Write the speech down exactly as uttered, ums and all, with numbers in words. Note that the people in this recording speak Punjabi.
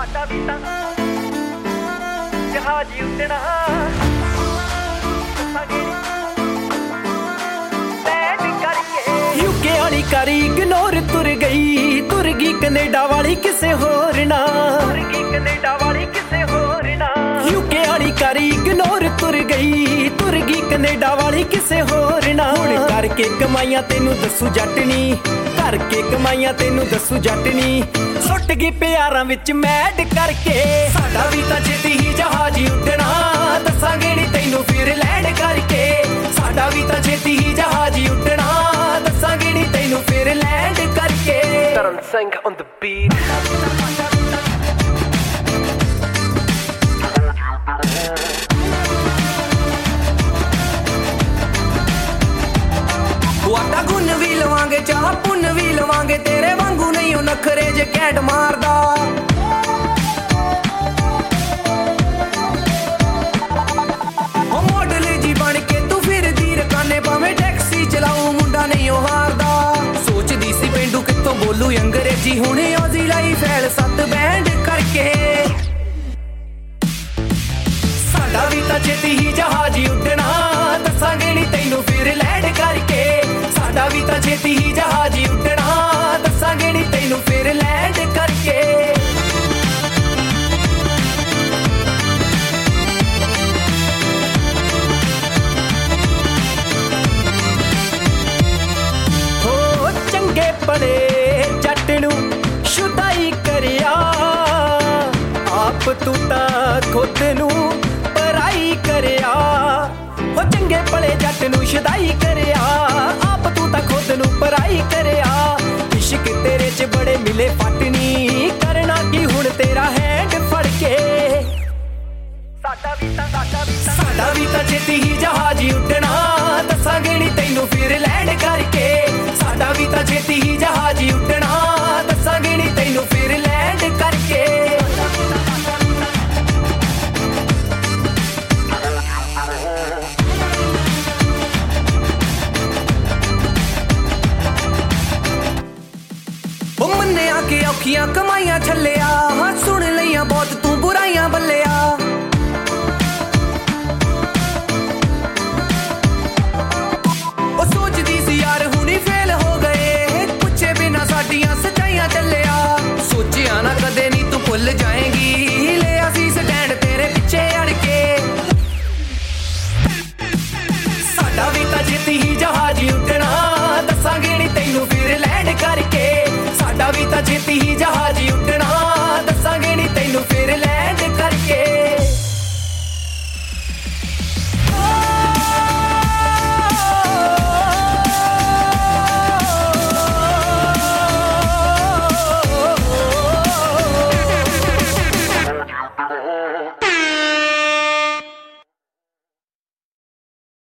ਸਾਡਾ ਵੀ ਤਾਂ ਜਹਾਜ਼ ਉੱਡਣਾ ਯੂਕੇ ਵਾਲੀ ਕਰੀ ਇਗਨੋਰ ਤੁਰ ਗਈ ਤੁਰ ਗਈ ਕੈਨੇਡਾ ਵਾਲੀ ਕਿਸੇ ਹੋਰ ਨਾ ਤੁਰ ਗਈ ਕੈਨੇਡਾ ਵਾਲੀ ਕਿਸੇ ਹੋਰ ਨਾ ਯੂਕੇ ਵਾਲੀ ਕਰੀ ਇਗਨੋਰ ਤੁਰ ਗਈ ਤੁਰ ਗਈ ਕੈਨੇਡਾ ਵਾਲੀ ਕਿਸੇ ਹੋਰ ਨਾ ਹੁਣ ਕਰਕੇ ਕਮਾਈਆਂ ਤੈਨੂੰ ਦੱਸੂ ਜੱਟ ਨੀ ਕਰਕੇ ਕਮਾਈਆਂ ਤੈਨੂੰ ਦੱਸੂ ਜੱਟ ਨੀ ਸੁੱਟ ਗਈ ਪਿਆਰਾਂ ਵਿੱਚ ਮੈਡ ਕਰਕੇ ਸਾਡਾ ਵੀ ਤਾਂ ਛੇਤੀ ਹੀ ਜਹਾਜ਼ ਉੱਡਣਾ ਦੱਸਾਂਗੇ ਨੀ ਤੈਨੂੰ ਫਿਰ ਲੈਂਡ ਕਰਕੇ ਸਾਡਾ ਵੀ ਤਾਂ ਛੇਤੀ ਹੀ ਜਹਾਜ਼ ਉੱਡਣਾ ਦੱਸਾਂਗੇ ਨੀ ਤੈਨੂੰ ਫਿਰ ਲੈਂਡ ਕਰਕੇ Tarn Singh on the beat ਵਾਟਾ ਗੁੰਨ ਵੀ ਲਵਾਂਗੇ ਚਾਹ ਪੁੰਨ ਵੀ ਲਵਾਂਗੇ ਤੇਰੇ ਵਾਂਗੂ ਨਹੀਂ ਉਹ ਨਖਰੇ ਜੇ ਕੈਂਟ ਮਾਰਦਾ ਉਹ ਮਾਡਲ ਜੀ ਬਣ ਕੇ ਤੂੰ ਫਿਰਦੀ ਰਕਾਨੇ ਭਾਵੇਂ ਟੈਕਸੀ ਚਲਾਉ ਮੁੰਡਾ ਨਹੀਂ ਉਹ ਹਾਰਦਾ ਸੋਚਦੀ ਸੀ ਪਿੰਡੂ ਕਿੱਥੋਂ ਬੋਲੂ ਅੰਗਰੇਜ਼ੀ ਹੁਣ ਔਜ਼ੀ ਲਾਈ ਫੈਲ ਸੱਤ ਬੈਂਡ ਕਰਕੇ ਸਾਡਾ ਵੀ ਤਾਂ ਛੇਤੀ ਹੀ ਜਹਾਜ਼ ਉੱਡਣਾ ਦੱਸਾਂਗੇ ਨੀ ਤੈਨੂੰ ਫਿਰ ਲੈਂਡ ਕਰਕੇ ਸਾਡਾ ਵੀ ਤਾਂ ਛੇਤੀ ਹੀ ਜਹਾਜ਼ ਉੱਡਣਾ ਦੱਸਾਂਗੇ ਨੀ ਤੈਨੂੰ ਫਿਰ ਲੈਂਡ ਕਰਕੇ ਹੋ ਚੰਗੇ ਭਲੇ ਜੱਟ ਨੂੰ ਸ਼ੁਦਾਈ ਕਰਿਆ ਆਪ ਤੂੰ ਤਾਂ ਖੁਦ ਨੂੰ ਪਰਾਈ ਕਰਿਆ ਹੋ ਚੰਗੇ ਭਲੇ ਜੱਟ ਨੂੰ ਸ਼ੁਦਾਈ ਕਰਿਆ ਆਪ ਤੂੰ ਤਾਂ ਖੁਦ ਨੂੰ ਪਰਾਈ ਕਰਿਆ ਇਸ਼ਕ ਤੇਰੇ ਚ ਬੜੇ ਮਿਲੇ ਫਟਨੀ ਕਰਨਾ ਕੀ ਹੁਣ ਤੇਰਾ ਹੈਂਡ ਫੜ ਕੇ ਸਾਡਾ ਵੀ ਤਾਂ ਸਾਡਾ ਵੀ ਤਾਂ ਸਾਡਾ ਵੀ ਤਾਂ ਛੇਤੀ ਹੀ ਜਹਾਜ਼ ਉੱਡਣਾ ਦੱਸਾਂਗੇ ਨੀ ਤੈਨੂੰ ਫਿਰ ਲੈਂਡ ਕਰਕੇ ਸਾਡਾ ਵੀ ਤਾਂ ਛੇਤੀ ਹੀ ਜਹਾਜ਼ ਉੱਡਣਾ ਦੱਸਾਂਗੇ ਨੀ ਤੈਨੂੰ ਫਿਰ ਲੈਂਡ ਕਰਕੇ ਉਹ ਮੰਨਿਆ ਕਿ ਔਖੀਆਂ ਕਮਾਈਆਂ ਛੱਲਿਆ ਸੁਣ ਲਈਆਂ ਬਹੁਤ ਤੂੰ ਬੁਰਾਈਆਂ ਬੱਲਿਆ ਉਹ ਸੋਚਦੀ ਸੀ ਯਾਰ ਹੁਣੀ ਫੇਲ ਹੋ ਗਏ ਪੁੱਛੇ ਬਿਨਾ ਸਾਡੀਆਂ ਸੱਚਾਈਆਂ ਚੱਲਿਆ ਸੋਚਿਆ ਨਾ ਕਦੇ ਨੀ ਤੂੰ ਭੁੱਲ ਜਾਏਂਗੀ ਲੈ ਅਸੀਂ ਸਟੈਂਡ ਤੇਰੇ ਪਿੱਛੇ ਅੜ ਕੇ ਸਾਡਾ ਵੀ ਤਾਂ ਛੇਤੀ ਹੀ ਜਹਾਜ਼ ਉੱਡਣਾ ਦੱਸਾਂਗੇ ਨੀ ਤੈਨੂੰ ਫਿਰ ਲੈਂਡ ਕਰਕੇ ਸਾਡਾ ਵੀ ਤਾਂ ਛੇਤੀ ਹੀ ਜਹਾਜ਼ ਉੱਡਣਾ ਦੱਸਾਂਗੇ ਨੀ ਤੈਨੂੰ ਫਿਰ ਲੈਂਡ ਕਰਕੇ Oh